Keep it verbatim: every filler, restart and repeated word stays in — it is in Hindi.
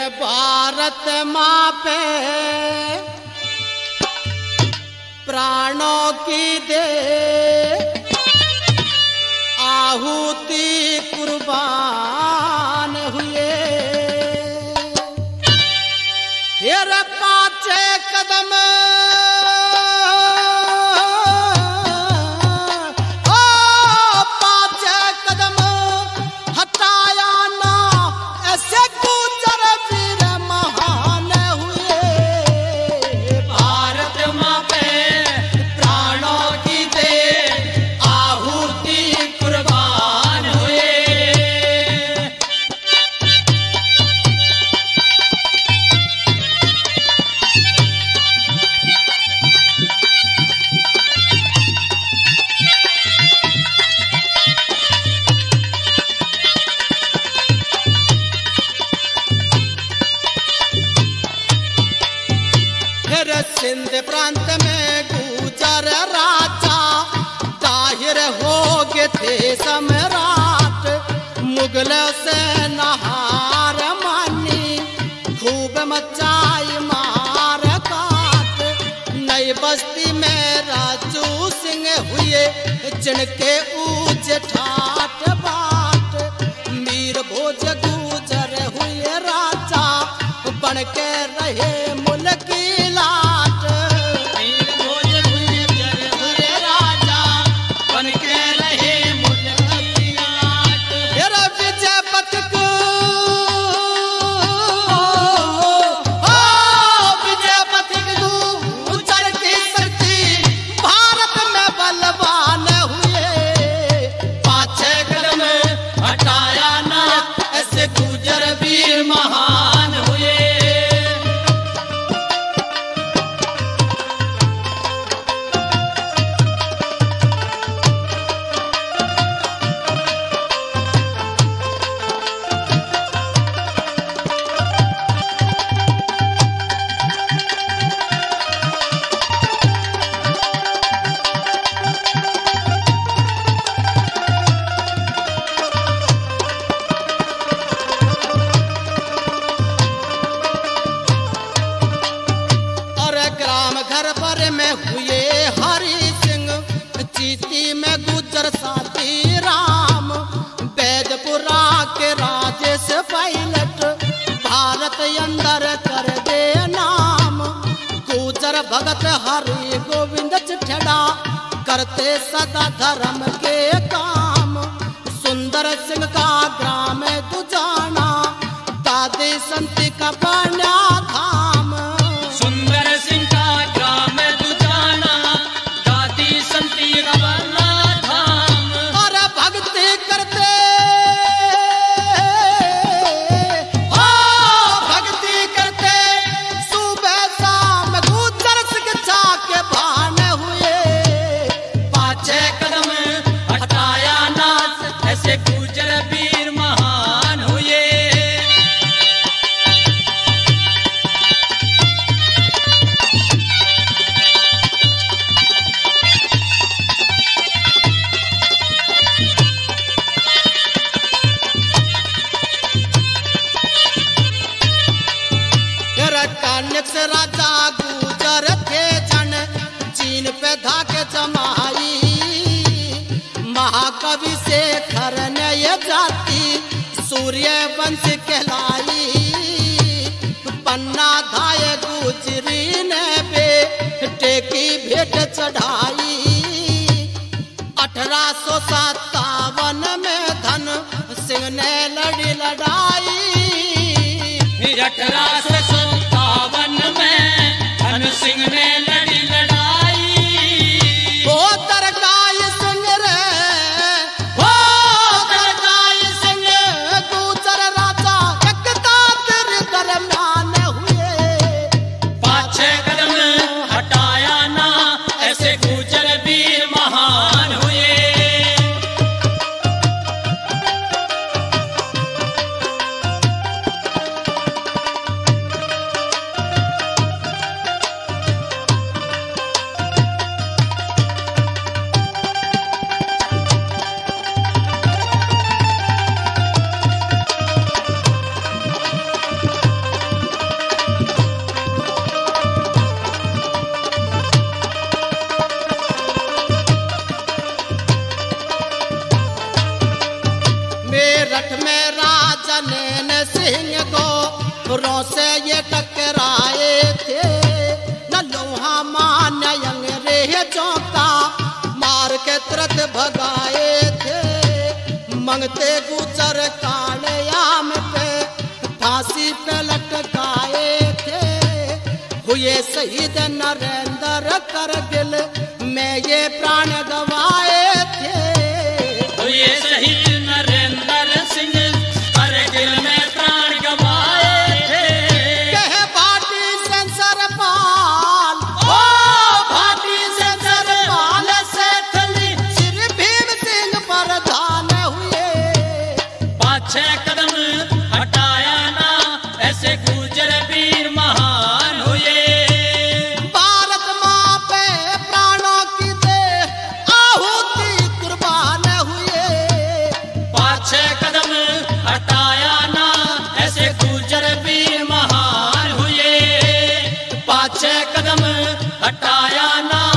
भारत माँ पे प्राणों की दे आहुति कुर्बान हुए। हेरे पाँचे कदम सिंध प्रांत में गुजर राजा जाहिर हो गए थे सम्राट। मुगल से नहार मानी खूब मचाई मार काट। नई बस्ती में राजू सिंह हुए जिनके ऊंच ठाट बाट। मीर भोज गुजर हुए राजा बन के रहे मुल्क में हुए हरि सिंह। चीती में गुजर साथी राम। बैदपुरा के राजेश पायलट भारत अंदर कर दे नाम। गुजर भगत हरि गोविंद चिठड़ा करते सदा धर्म के काम। सुंदर सिंह का ग्राम दुजाना दादी संती का बना धाम। सुंदर सिंह का राजा गुजर थे जन चीन पे धाके जमाई। महाकवि से खरने ये जाति सूर्य वंश कहलाई। पन्ना धाये गुजरी ने बेटे की भेंट चढ़ाई। अठारह सौ सत्तावन में धन सिंह ने लड़ी लड़ाई। अठारह सौ सत्तावन में धन सिंह ने लड़ी लड़ाई। ओ दरगाह सिंह रे ओ दरगाह सिंह गुजर राजा एक तार दरम्यान हुए। पाछे कदम हटाया ना ऐसे गुजर वीर महान हुए। सिंह गोरों से ये टकराए थे, न लोहा मान अंग्रेजों का मार के तुरंत भगाए थे। मंगते गुजर कालयाम पे फांसी पे लटकाए थे, हुए शहीद नरेंद्र करगिल में ये प्राण गवाए थे। हुए शहीद नरेंद्र सिंह करगिल में प्राण गवाए थे। कहे भाटी से सरपाल, ओ भाटी से सरपाल से थली श्री भीम सिंह प्रधान हुए। पाँच छह कदम हटाया ना ऐसे गुजर वीर महान हुए। भारत माँ पे प्राणों की दे आहुति कुर्बान हुए। पाँच छह कदम हटाया ना ऐसे गुजर वीर महान हुए। पाँच छह कदम हटाया ना